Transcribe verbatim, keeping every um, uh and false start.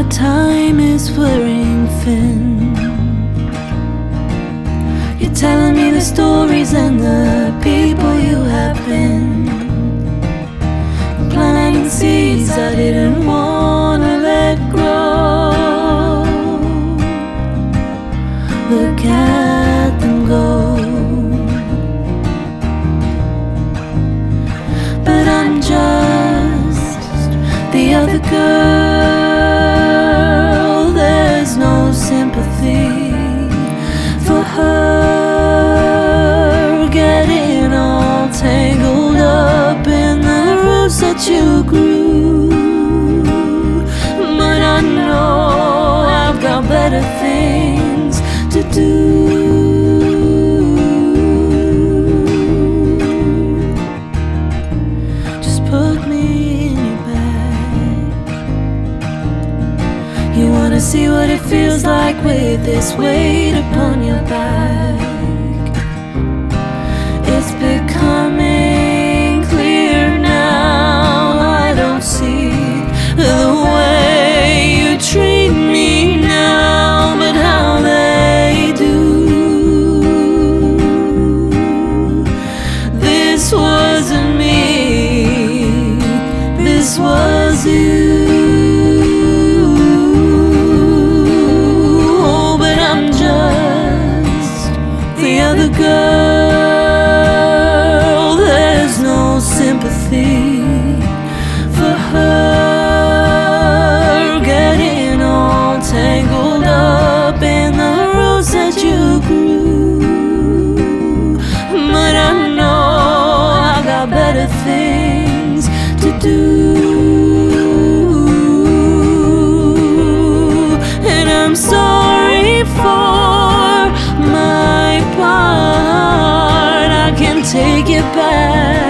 time is wearing thin. You're telling me the stories and the people you have been, planting seeds I didn't wanna let grow. Look at them go. But I'm just the other girl. There's no sympathy for her, getting all tangled up in the roots that you grew. But I know I've got better things to do. Just put me in your bag. You wanna see what it feels like with this weight upon your back. It's becoming clear now. I don't see the way you treat me now, but how they do. This wasn't me, this was you. Oh, but I'm just the other girl. There's no sympathy for her, getting all tangled up in the roots that you grew. But I know I got better things to do. And I'm sorry for my part, I can take it back.